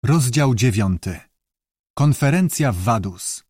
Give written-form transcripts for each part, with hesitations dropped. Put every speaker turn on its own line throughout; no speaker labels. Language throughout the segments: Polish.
Rozdział 9. Konferencja w Vaduz.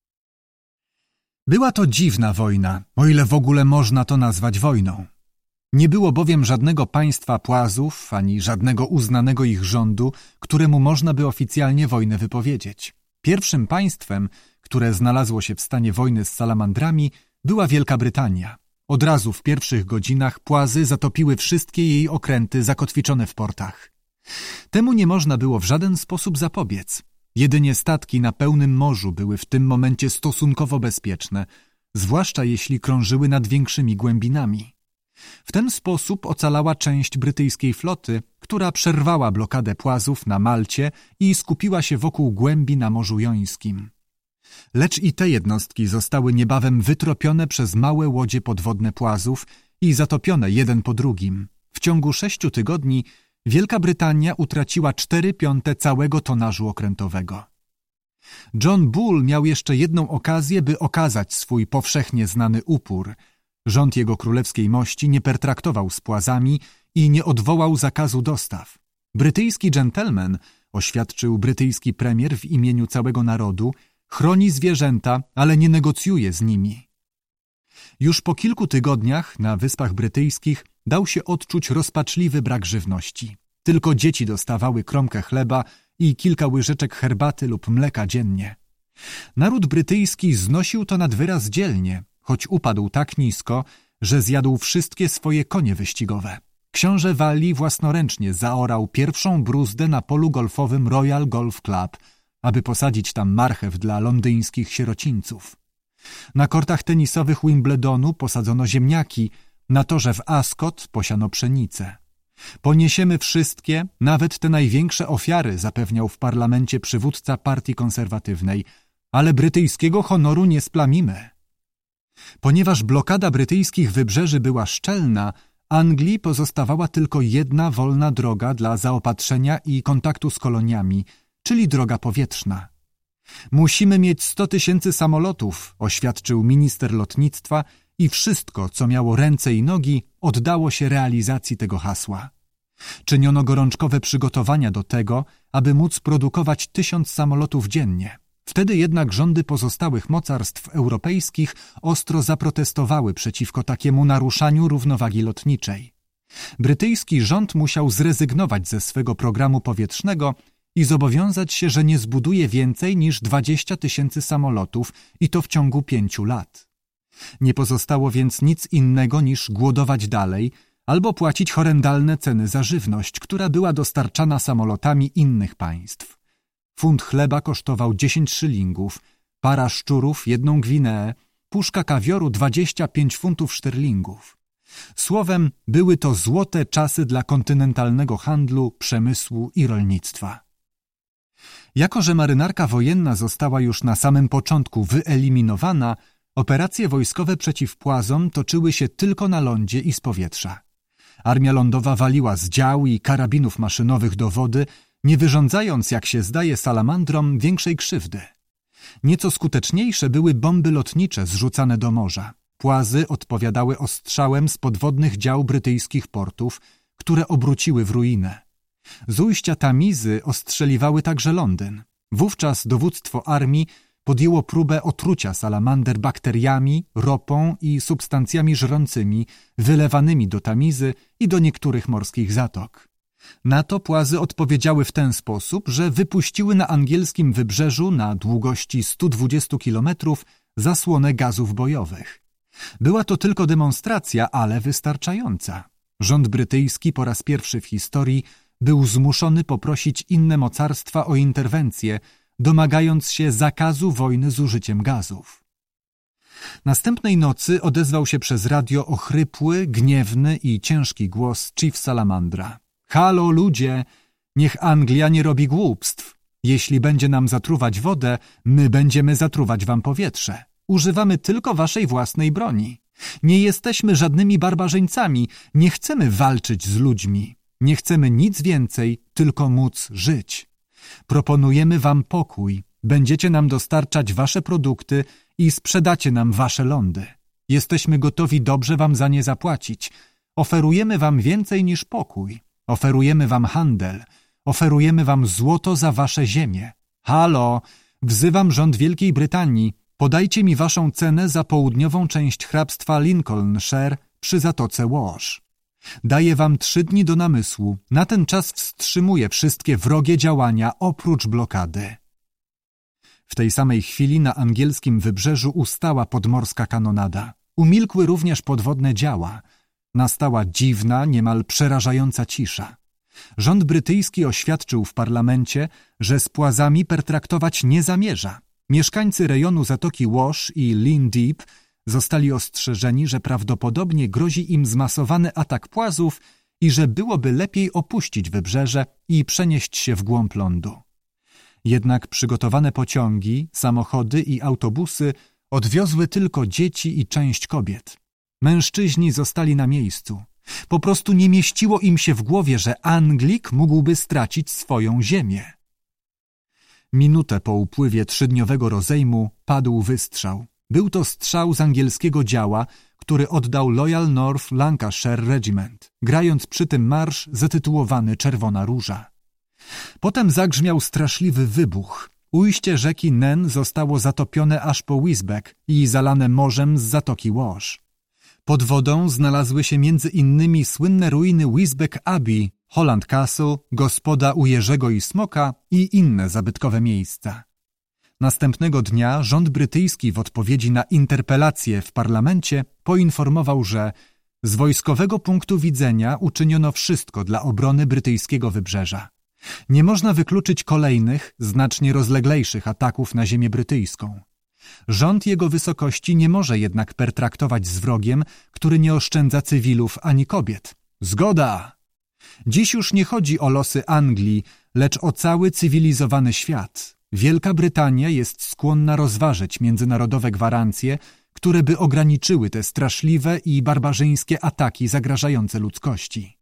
Była to dziwna wojna, o ile w ogóle można to nazwać wojną. Nie było bowiem żadnego państwa płazów, ani żadnego uznanego ich rządu, któremu można by oficjalnie wojnę wypowiedzieć. Pierwszym państwem, które znalazło się w stanie wojny z salamandrami, była Wielka Brytania. Od razu w pierwszych godzinach płazy zatopiły wszystkie jej okręty zakotwiczone w portach. Temu nie można było w żaden sposób zapobiec. Jedynie statki na pełnym morzu były w tym momencie stosunkowo bezpieczne, zwłaszcza jeśli krążyły nad większymi głębinami. W ten sposób ocalała część brytyjskiej floty, która przerwała blokadę płazów na Malcie i skupiła się wokół głębi na Morzu Jońskim. Lecz i te jednostki zostały niebawem wytropione przez małe łodzie podwodne płazów i zatopione jeden po drugim. W ciągu 6 tygodni Wielka Brytania utraciła 4/5 całego tonażu okrętowego. John Bull miał jeszcze jedną okazję, by okazać swój powszechnie znany upór. Rząd jego królewskiej mości nie pertraktował z płazami i nie odwołał zakazu dostaw. Brytyjski dżentelmen, oświadczył brytyjski premier w imieniu całego narodu, chroni zwierzęta, ale nie negocjuje z nimi. Już po kilku tygodniach na Wyspach Brytyjskich dał się odczuć rozpaczliwy brak żywności. Tylko dzieci dostawały kromkę chleba i kilka łyżeczek herbaty lub mleka dziennie. Naród brytyjski znosił to nad wyraz dzielnie, choć upadł tak nisko, że zjadł wszystkie swoje konie wyścigowe. Książę Walii własnoręcznie zaorał pierwszą bruzdę na polu golfowym Royal Golf Club, aby posadzić tam marchew dla londyńskich sierocińców. Na kortach tenisowych Wimbledonu posadzono ziemniaki, na torze w Ascot posiano pszenicę. Poniesiemy wszystkie, nawet te największe ofiary, zapewniał w parlamencie przywódca partii konserwatywnej, ale brytyjskiego honoru nie splamimy. Ponieważ blokada brytyjskich wybrzeży była szczelna, Anglii pozostawała tylko jedna wolna droga dla zaopatrzenia i kontaktu z koloniami, czyli droga powietrzna. Musimy mieć 100 000 samolotów, oświadczył minister lotnictwa i wszystko, co miało ręce i nogi, oddało się realizacji tego hasła. Czyniono gorączkowe przygotowania do tego, aby móc produkować 1000 samolotów dziennie. Wtedy jednak rządy pozostałych mocarstw europejskich ostro zaprotestowały przeciwko takiemu naruszaniu równowagi lotniczej. Brytyjski rząd musiał zrezygnować ze swego programu powietrznego i zobowiązać się, że nie zbuduje więcej niż 20 000 samolotów i to w ciągu 5 lat. Nie pozostało więc nic innego niż głodować dalej albo płacić horrendalne ceny za żywność, która była dostarczana samolotami innych państw. Funt chleba kosztował 10 szylingów, para szczurów 1 gwineę, puszka kawioru 25 funtów szterlingów. Słowem, były to złote czasy dla kontynentalnego handlu, przemysłu i rolnictwa. Jako że marynarka wojenna została już na samym początku wyeliminowana, operacje wojskowe przeciw płazom toczyły się tylko na lądzie i z powietrza. Armia lądowa waliła z dział i karabinów maszynowych do wody, nie wyrządzając, jak się zdaje, salamandrom większej krzywdy. Nieco skuteczniejsze były bomby lotnicze zrzucane do morza. Płazy odpowiadały ostrzałem z podwodnych dział brytyjskich portów, które obróciły w ruinę. Z ujścia Tamizy ostrzeliwały także Londyn. Wówczas dowództwo armii podjęło próbę otrucia salamander bakteriami, ropą i substancjami żrącymi wylewanymi do Tamizy i do niektórych morskich zatok. Na to płazy odpowiedziały w ten sposób, że wypuściły na angielskim wybrzeżu na długości 120 kilometrów zasłonę gazów bojowych. Była to tylko demonstracja, ale wystarczająca. Rząd brytyjski po raz pierwszy w historii był zmuszony poprosić inne mocarstwa o interwencję, domagając się zakazu wojny z użyciem gazów. Następnej nocy odezwał się przez radio ochrypły, gniewny i ciężki głos Chief Salamandra. Halo ludzie, niech Anglia nie robi głupstw. Jeśli będzie nam zatruwać wodę, my będziemy zatruwać wam powietrze. Używamy tylko waszej własnej broni. Nie jesteśmy żadnymi barbarzyńcami, nie chcemy walczyć z ludźmi. Nie chcemy nic więcej, tylko móc żyć. Proponujemy wam pokój, będziecie nam dostarczać wasze produkty i sprzedacie nam wasze lądy. Jesteśmy gotowi dobrze wam za nie zapłacić. Oferujemy wam więcej niż pokój. Oferujemy wam handel. Oferujemy wam złoto za wasze ziemię. Halo, wzywam rząd Wielkiej Brytanii. Podajcie mi waszą cenę za południową część hrabstwa Lincolnshire przy Zatoce Wash. Daję wam 3 dni do namysłu. Na ten czas wstrzymuję wszystkie wrogie działania oprócz blokady. W tej samej chwili na angielskim wybrzeżu ustała podmorska kanonada. Umilkły również podwodne działa. Nastała dziwna, niemal przerażająca cisza. Rząd brytyjski oświadczył w parlamencie, że z płazami pertraktować nie zamierza. Mieszkańcy rejonu Zatoki Wash i Lynn Deep zostali ostrzeżeni, że prawdopodobnie grozi im zmasowany atak płazów i że byłoby lepiej opuścić wybrzeże i przenieść się w głąb lądu. Jednak przygotowane pociągi, samochody i autobusy odwiozły tylko dzieci i część kobiet. Mężczyźni zostali na miejscu. Po prostu nie mieściło im się w głowie, że Anglik mógłby stracić swoją ziemię. Minutę po upływie 3-dniowego rozejmu padł wystrzał. Był to strzał z angielskiego działa, który oddał Loyal North Lancashire Regiment, grając przy tym marsz zatytułowany Czerwona Róża. Potem zagrzmiał straszliwy wybuch. Ujście rzeki Nen zostało zatopione aż po Wisbech i zalane morzem z Zatoki Wash. Pod wodą znalazły się między innymi słynne ruiny Wisbech Abbey, Holland Castle, gospoda u Jerzego i Smoka i inne zabytkowe miejsca. Następnego dnia rząd brytyjski w odpowiedzi na interpelację w parlamencie poinformował, że z wojskowego punktu widzenia uczyniono wszystko dla obrony brytyjskiego wybrzeża. Nie można wykluczyć kolejnych, znacznie rozleglejszych ataków na ziemię brytyjską. Rząd jego wysokości nie może jednak pertraktować z wrogiem, który nie oszczędza cywilów ani kobiet. Zgoda! Dziś już nie chodzi o losy Anglii, lecz o cały cywilizowany świat. Wielka Brytania jest skłonna rozważyć międzynarodowe gwarancje, które by ograniczyły te straszliwe i barbarzyńskie ataki zagrażające ludzkości.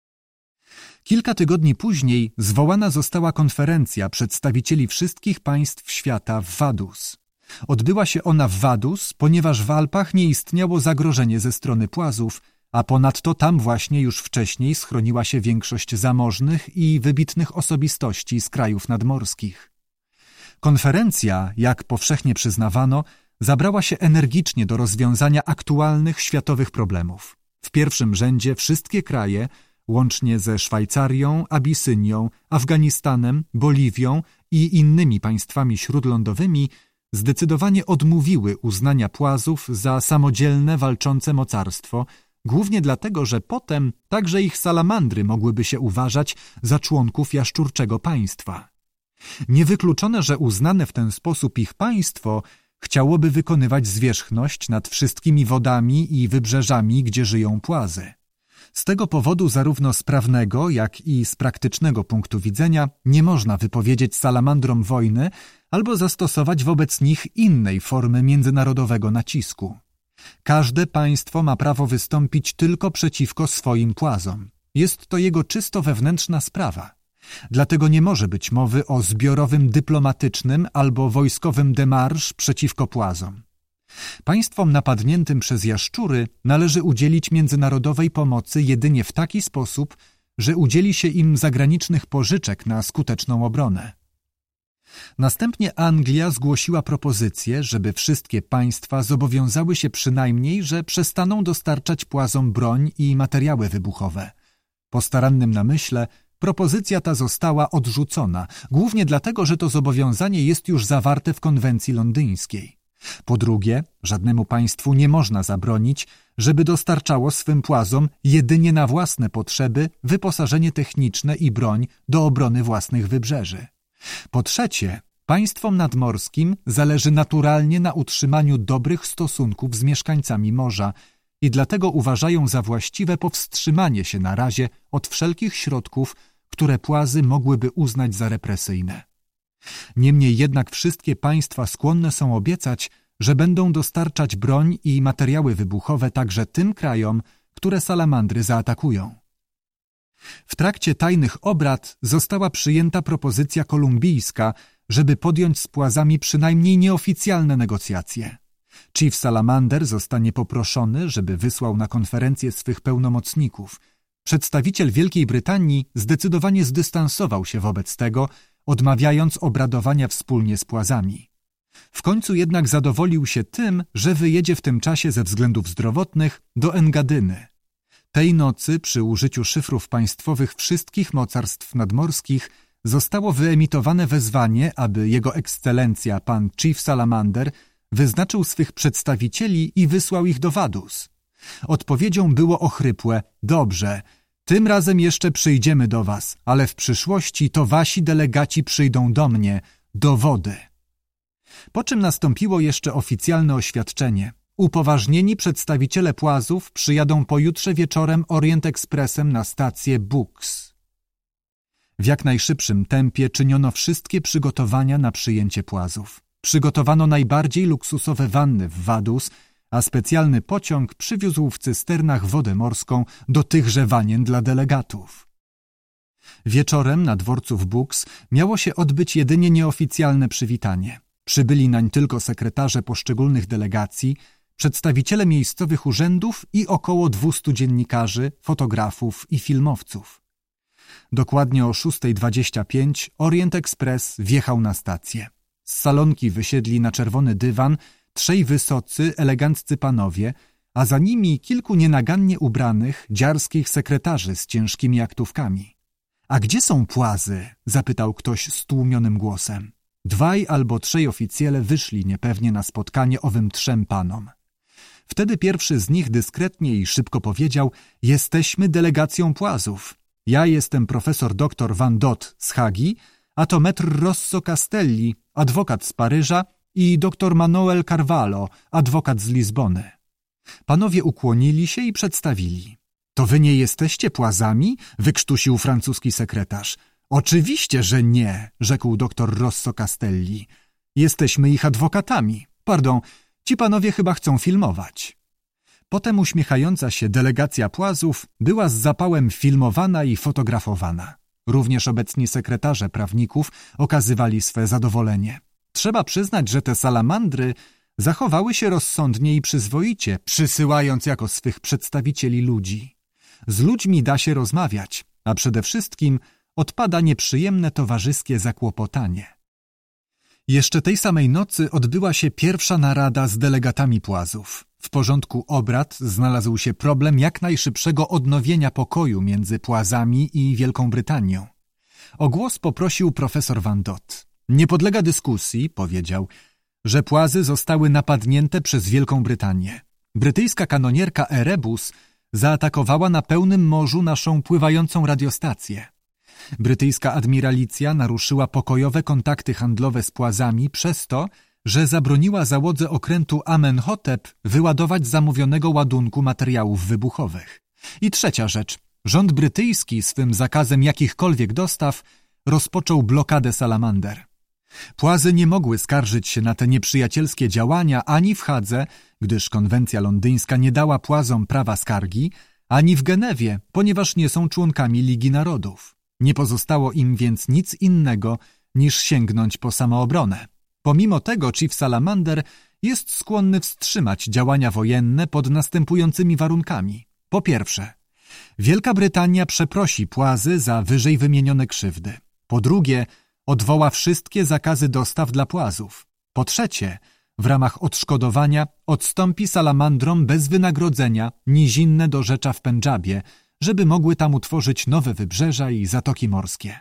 Kilka tygodni później zwołana została konferencja przedstawicieli wszystkich państw świata w Vaduz. Odbyła się ona w Vaduz, ponieważ w Alpach nie istniało zagrożenie ze strony płazów, a ponadto tam właśnie już wcześniej schroniła się większość zamożnych i wybitnych osobistości z krajów nadmorskich. Konferencja, jak powszechnie przyznawano, zabrała się energicznie do rozwiązania aktualnych światowych problemów. W pierwszym rzędzie wszystkie kraje, łącznie ze Szwajcarią, Abisynią, Afganistanem, Boliwią i innymi państwami śródlądowymi, zdecydowanie odmówiły uznania płazów za samodzielne, walczące mocarstwo, głównie dlatego, że potem także ich salamandry mogłyby się uważać za członków jaszczurczego państwa. Niewykluczone, że uznane w ten sposób ich państwo chciałoby wykonywać zwierzchność nad wszystkimi wodami i wybrzeżami, gdzie żyją płazy. Z tego powodu zarówno z prawnego, jak i z praktycznego punktu widzenia nie można wypowiedzieć salamandrom wojny albo zastosować wobec nich innej formy międzynarodowego nacisku. Każde państwo ma prawo wystąpić tylko przeciwko swoim płazom. Jest to jego czysto wewnętrzna sprawa. Dlatego nie może być mowy o zbiorowym dyplomatycznym albo wojskowym demarsz przeciwko płazom. Państwom napadniętym przez jaszczury należy udzielić międzynarodowej pomocy jedynie w taki sposób, że udzieli się im zagranicznych pożyczek na skuteczną obronę. Następnie Anglia zgłosiła propozycję, żeby wszystkie państwa zobowiązały się przynajmniej, że przestaną dostarczać płazom broń i materiały wybuchowe. Po starannym namyśle propozycja ta została odrzucona, głównie dlatego, że to zobowiązanie jest już zawarte w konwencji londyńskiej. Po drugie, żadnemu państwu nie można zabronić, żeby dostarczało swym płazom jedynie na własne potrzeby wyposażenie techniczne i broń do obrony własnych wybrzeży. Po trzecie, państwom nadmorskim zależy naturalnie na utrzymaniu dobrych stosunków z mieszkańcami morza i dlatego uważają za właściwe powstrzymanie się na razie od wszelkich środków, które płazy mogłyby uznać za represyjne. Niemniej jednak wszystkie państwa skłonne są obiecać, że będą dostarczać broń i materiały wybuchowe także tym krajom, które salamandry zaatakują. W trakcie tajnych obrad została przyjęta propozycja kolumbijska, żeby podjąć z płazami przynajmniej nieoficjalne negocjacje. Chief Salamander zostanie poproszony, żeby wysłał na konferencję swych pełnomocników. Przedstawiciel Wielkiej Brytanii zdecydowanie zdystansował się wobec tego, odmawiając obradowania wspólnie z Płazami. W końcu jednak zadowolił się tym, że wyjedzie w tym czasie ze względów zdrowotnych do Engadyny. Tej nocy przy użyciu szyfrów państwowych wszystkich mocarstw nadmorskich zostało wyemitowane wezwanie, aby jego ekscelencja pan Chief Salamander wyznaczył swych przedstawicieli i wysłał ich do Vaduz. Odpowiedzią było ochrypłe: dobrze, tym razem jeszcze przyjdziemy do was, ale w przyszłości to wasi delegaci przyjdą do mnie, do wody. Po czym nastąpiło jeszcze oficjalne oświadczenie. Upoważnieni przedstawiciele Płazów przyjadą pojutrze wieczorem Orient Expressem na stację Bux. W jak najszybszym tempie czyniono wszystkie przygotowania na przyjęcie Płazów. Przygotowano najbardziej luksusowe wanny w Vaduz, a specjalny pociąg przywiózł w cysternach wodę morską do tychże wanien dla delegatów. Wieczorem na dworcu w Bux miało się odbyć jedynie nieoficjalne przywitanie. Przybyli nań tylko sekretarze poszczególnych delegacji, przedstawiciele miejscowych urzędów i około 200 dziennikarzy, fotografów i filmowców. Dokładnie o 6:25 Orient Express wjechał na stację. Z salonki wysiedli na czerwony dywan 3 wysocy, eleganccy panowie, a za nimi kilku nienagannie ubranych, dziarskich sekretarzy z ciężkimi aktówkami. — A gdzie są Płazy? — zapytał ktoś stłumionym głosem. 2 albo 3 oficjele wyszli niepewnie na spotkanie owym 3 panom. Wtedy pierwszy z nich dyskretnie i szybko powiedział: jesteśmy delegacją Płazów. Ja jestem profesor dr Van Dot z Hagi, a to metr Rosso Castelli, adwokat z Paryża, i dr Manuel Carvalho, adwokat z Lizbony. Panowie ukłonili się i przedstawili. To wy nie jesteście Płazami? Wykrztusił francuski sekretarz. Oczywiście, że nie, rzekł dr Rosso Castelli. Jesteśmy ich adwokatami. Pardon, ci panowie chyba chcą filmować. Potem uśmiechająca się delegacja Płazów była z zapałem filmowana i fotografowana. Również obecni sekretarze prawników okazywali swe zadowolenie. Trzeba przyznać, że te salamandry zachowały się rozsądnie i przyzwoicie, przysyłając jako swych przedstawicieli ludzi. Z ludźmi da się rozmawiać, a przede wszystkim odpada nieprzyjemne towarzyskie zakłopotanie. Jeszcze tej samej nocy odbyła się pierwsza narada z delegatami Płazów. W porządku obrad znalazł się problem jak najszybszego odnowienia pokoju między Płazami i Wielką Brytanią. O głos poprosił profesor Van Dot. Nie podlega dyskusji, powiedział, że Płazy zostały napadnięte przez Wielką Brytanię. Brytyjska kanonierka Erebus zaatakowała na pełnym morzu naszą pływającą radiostację. Brytyjska admiralicja naruszyła pokojowe kontakty handlowe z Płazami przez to, że zabroniła załodze okrętu Amenhotep wyładować zamówionego ładunku materiałów wybuchowych. I trzecia rzecz. Rząd brytyjski swym zakazem jakichkolwiek dostaw rozpoczął blokadę Salamander. Płazy nie mogły skarżyć się na te nieprzyjacielskie działania ani w Hadze, gdyż konwencja londyńska nie dała Płazom prawa skargi, ani w Genewie, ponieważ nie są członkami Ligi Narodów. Nie pozostało im więc nic innego, niż sięgnąć po samoobronę. Pomimo tego Chief Salamander jest skłonny wstrzymać działania wojenne pod następującymi warunkami. Po pierwsze, Wielka Brytania przeprosi Płazy za wyżej wymienione krzywdy. Po drugie, odwoła wszystkie zakazy dostaw dla Płazów. Po trzecie, w ramach odszkodowania odstąpi salamandrom bez wynagrodzenia nizinne dorzecza w Pendżabie, żeby mogły tam utworzyć nowe wybrzeża i zatoki morskie.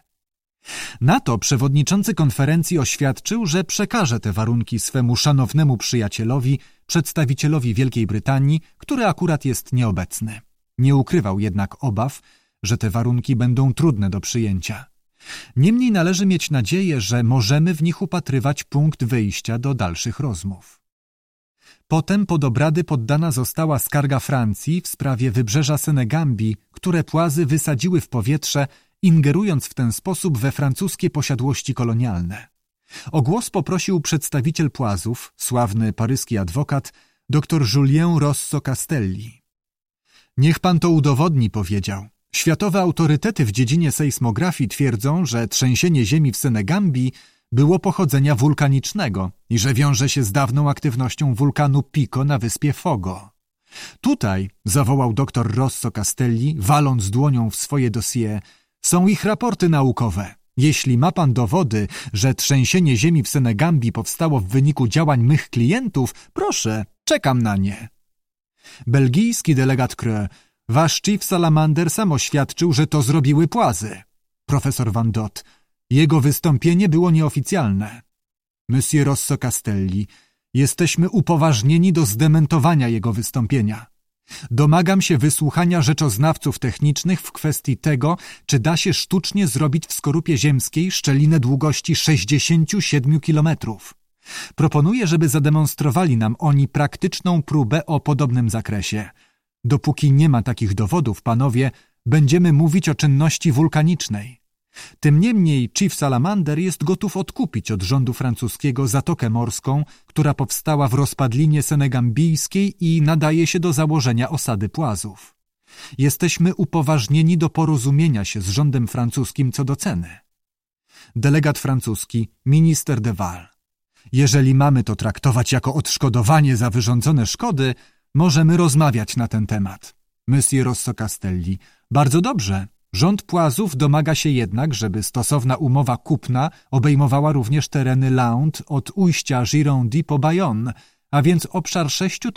Na to przewodniczący konferencji oświadczył, że przekaże te warunki swemu szanownemu przyjacielowi, przedstawicielowi Wielkiej Brytanii, który akurat jest nieobecny. Nie ukrywał jednak obaw, że te warunki będą trudne do przyjęcia. Niemniej należy mieć nadzieję, że możemy w nich upatrywać punkt wyjścia do dalszych rozmów. Potem pod obrady poddana została skarga Francji w sprawie wybrzeża Senegambii, które Płazy wysadziły w powietrze, ingerując w ten sposób we francuskie posiadłości kolonialne. O głos poprosił przedstawiciel Płazów, sławny paryski adwokat, dr Julien Rosso Castelli. Niech pan to udowodni, powiedział. Światowe autorytety w dziedzinie sejsmografii twierdzą, że trzęsienie ziemi w Senegambii było pochodzenia wulkanicznego i że wiąże się z dawną aktywnością wulkanu Pico na wyspie Fogo. Tutaj, zawołał dr Rosso Castelli, waląc dłonią w swoje dossier, są ich raporty naukowe. Jeśli ma pan dowody, że trzęsienie ziemi w Senegambii powstało w wyniku działań mych klientów, proszę, czekam na nie. Belgijski delegat Creux, wasz chief Salamander sam oświadczył, że to zrobiły płazy. Profesor Van Dot, jego wystąpienie było nieoficjalne. Monsieur Rosso Castelli, jesteśmy upoważnieni do zdementowania jego wystąpienia. Domagam się wysłuchania rzeczoznawców technicznych w kwestii tego, czy da się sztucznie zrobić w skorupie ziemskiej szczelinę długości 67 kilometrów. Proponuję, żeby zademonstrowali nam oni praktyczną próbę o podobnym zakresie. Dopóki nie ma takich dowodów, panowie, będziemy mówić o czynności wulkanicznej. Tym niemniej Chief Salamander jest gotów odkupić od rządu francuskiego zatokę morską, która powstała w rozpadlinie senegambijskiej i nadaje się do założenia osady płazów. Jesteśmy upoważnieni do porozumienia się z rządem francuskim co do ceny. Delegat francuski, minister de Val. Jeżeli mamy to traktować jako odszkodowanie za wyrządzone szkody, możemy rozmawiać na ten temat. Monsieur Rosso Castelli. Bardzo dobrze. Rząd Płazów domaga się jednak, żeby stosowna umowa kupna obejmowała również tereny Landes od ujścia Girondy po Bayonne, a więc obszar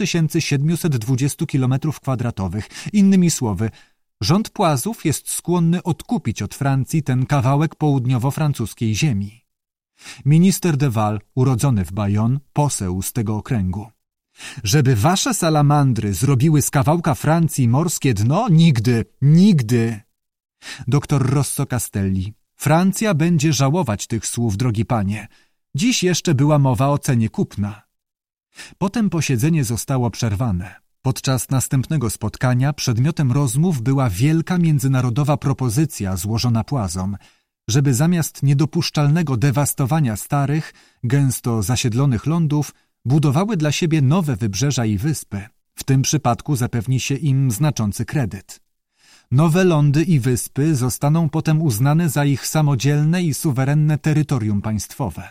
6720 km². Innymi słowy, rząd Płazów jest skłonny odkupić od Francji ten kawałek południowo-francuskiej ziemi. Minister de Val, urodzony w Bayonne, poseł z tego okręgu. Żeby wasze salamandry zrobiły z kawałka Francji morskie dno? Nigdy, nigdy! Doktor Rosso Castelli. Francja będzie żałować tych słów, drogi panie. Dziś jeszcze była mowa o cenie kupna. Potem posiedzenie zostało przerwane. Podczas następnego spotkania przedmiotem rozmów była wielka międzynarodowa propozycja złożona Płazom, żeby zamiast niedopuszczalnego dewastowania starych, gęsto zasiedlonych lądów budowały dla siebie nowe wybrzeża i wyspy. W tym przypadku zapewni się im znaczący kredyt. Nowe lądy i wyspy zostaną potem uznane za ich samodzielne i suwerenne terytorium państwowe.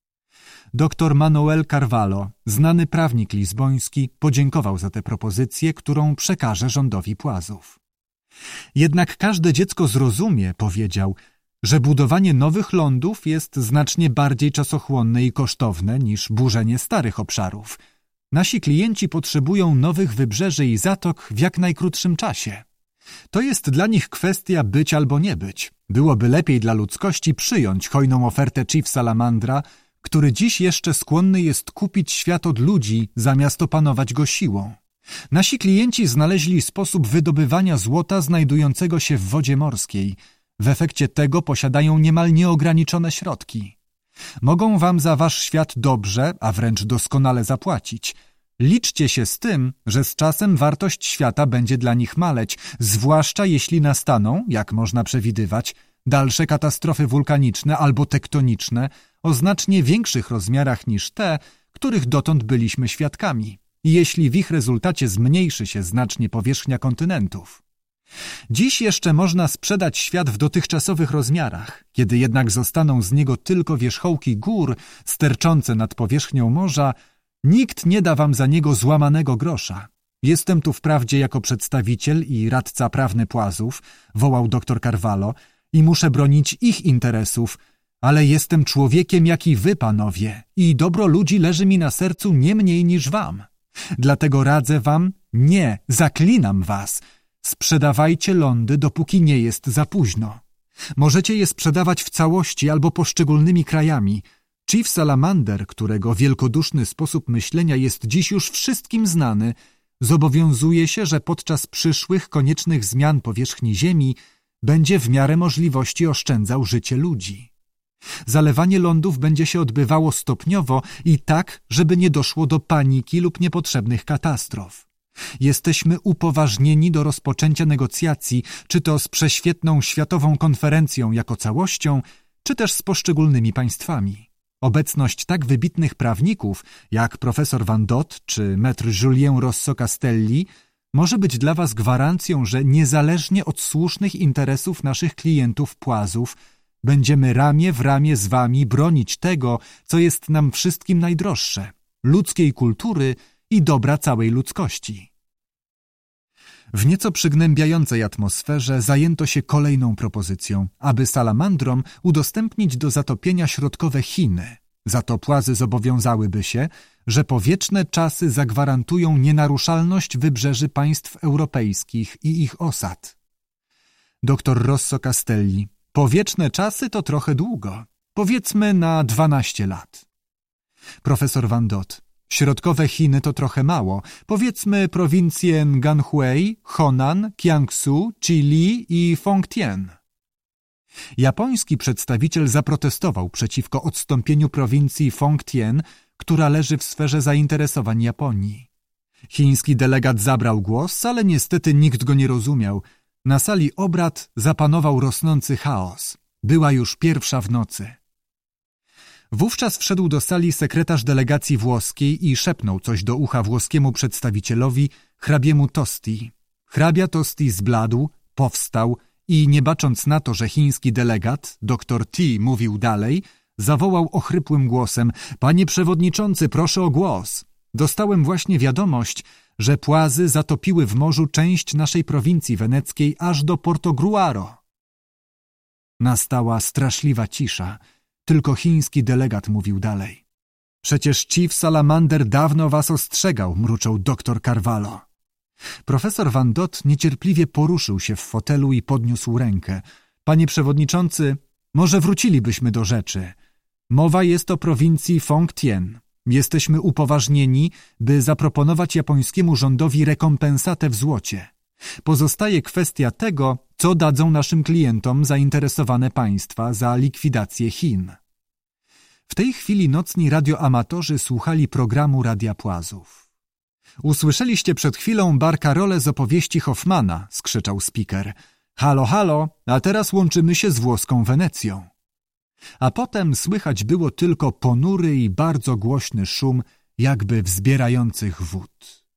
Dr Manuel Carvalho, znany prawnik lizboński, podziękował za tę propozycję, którą przekaże rządowi Płazów. Jednak każde dziecko zrozumie, powiedział, że budowanie nowych lądów jest znacznie bardziej czasochłonne i kosztowne niż burzenie starych obszarów. Nasi klienci potrzebują nowych wybrzeży i zatok w jak najkrótszym czasie. To jest dla nich kwestia być albo nie być. Byłoby lepiej dla ludzkości przyjąć hojną ofertę Chief Salamandra, który dziś jeszcze skłonny jest kupić świat od ludzi, zamiast opanować go siłą. Nasi klienci znaleźli sposób wydobywania złota znajdującego się w wodzie morskiej. W efekcie tego posiadają niemal nieograniczone środki. Mogą wam za wasz świat dobrze, a wręcz doskonale zapłacić. Liczcie się z tym, że z czasem wartość świata będzie dla nich maleć, zwłaszcza jeśli nastaną, jak można przewidywać, dalsze katastrofy wulkaniczne albo tektoniczne o znacznie większych rozmiarach niż te, których dotąd byliśmy świadkami, jeśli w ich rezultacie zmniejszy się znacznie powierzchnia kontynentów. Dziś jeszcze można sprzedać świat w dotychczasowych rozmiarach, kiedy jednak zostaną z niego tylko wierzchołki gór sterczące nad powierzchnią morza, nikt nie da wam za niego złamanego grosza. Jestem tu wprawdzie jako przedstawiciel i radca prawny Płazów, wołał dr Carvalho, i muszę bronić ich interesów, ale jestem człowiekiem jak i wy, panowie, i dobro ludzi leży mi na sercu nie mniej niż wam. Dlatego radzę wam, nie, zaklinam was, sprzedawajcie lądy, dopóki nie jest za późno. Możecie je sprzedawać w całości albo poszczególnymi krajami. Chief Salamander, którego wielkoduszny sposób myślenia jest dziś już wszystkim znany, zobowiązuje się, że podczas przyszłych koniecznych zmian powierzchni Ziemi będzie w miarę możliwości oszczędzał życie ludzi. Zalewanie lądów będzie się odbywało stopniowo i tak, żeby nie doszło do paniki lub niepotrzebnych katastrof. Jesteśmy upoważnieni do rozpoczęcia negocjacji, czy to z prześwietną światową konferencją jako całością, czy też z poszczególnymi państwami. Obecność tak wybitnych prawników jak profesor Van Dot czy maître Julien Rosso Castelli może być dla was gwarancją, że niezależnie od słusznych interesów naszych klientów Płazów będziemy ramię w ramię z wami bronić tego, co jest nam wszystkim najdroższe – ludzkiej kultury i dobra całej ludzkości. W nieco przygnębiającej atmosferze zajęto się kolejną propozycją, aby salamandrom udostępnić do zatopienia środkowe Chiny. Za to płazy zobowiązałyby się, że po wieczne czasy zagwarantują nienaruszalność wybrzeży państw europejskich i ich osad. Doktor Rosso Castelli: po wieczne czasy to trochę długo. Powiedzmy na 12 lat. Profesor Van Dot: środkowe Chiny to trochę mało. Powiedzmy prowincje Ganhui, Honan, Kiangsu, Chili i Fongtian. Japoński przedstawiciel zaprotestował przeciwko odstąpieniu prowincji Fongtian, która leży w sferze zainteresowań Japonii. Chiński delegat zabrał głos, ale niestety nikt go nie rozumiał. Na sali obrad zapanował rosnący chaos. Była już 1:00 w nocy. Wówczas wszedł do sali sekretarz delegacji włoskiej i szepnął coś do ucha włoskiemu przedstawicielowi, hrabiemu Tosti. Hrabia Tosti zbladł, powstał i, nie bacząc na to, że chiński delegat, dr T, mówił dalej, zawołał ochrypłym głosem: panie przewodniczący, proszę o głos. Dostałem właśnie wiadomość, że płazy zatopiły w morzu część naszej prowincji weneckiej aż do Portogruaro. Nastała straszliwa cisza. Tylko chiński delegat mówił dalej. Przecież Chief Salamander dawno was ostrzegał, mruczał doktor Carvalho. Profesor Van Dot niecierpliwie poruszył się w fotelu i podniósł rękę. Panie przewodniczący, może wrócilibyśmy do rzeczy. Mowa jest o prowincji Fongtian. Jesteśmy upoważnieni, by zaproponować japońskiemu rządowi rekompensatę w złocie. Pozostaje kwestia tego, co dadzą naszym klientom zainteresowane państwa za likwidację Chin. W tej chwili nocni radioamatorzy słuchali programu Radia Płazów. Usłyszeliście przed chwilą barkarolę z opowieści Hoffmana, skrzyczał spiker. Halo, halo, a teraz łączymy się z włoską Wenecją. A potem słychać było tylko ponury i bardzo głośny szum jakby wzbierających wód.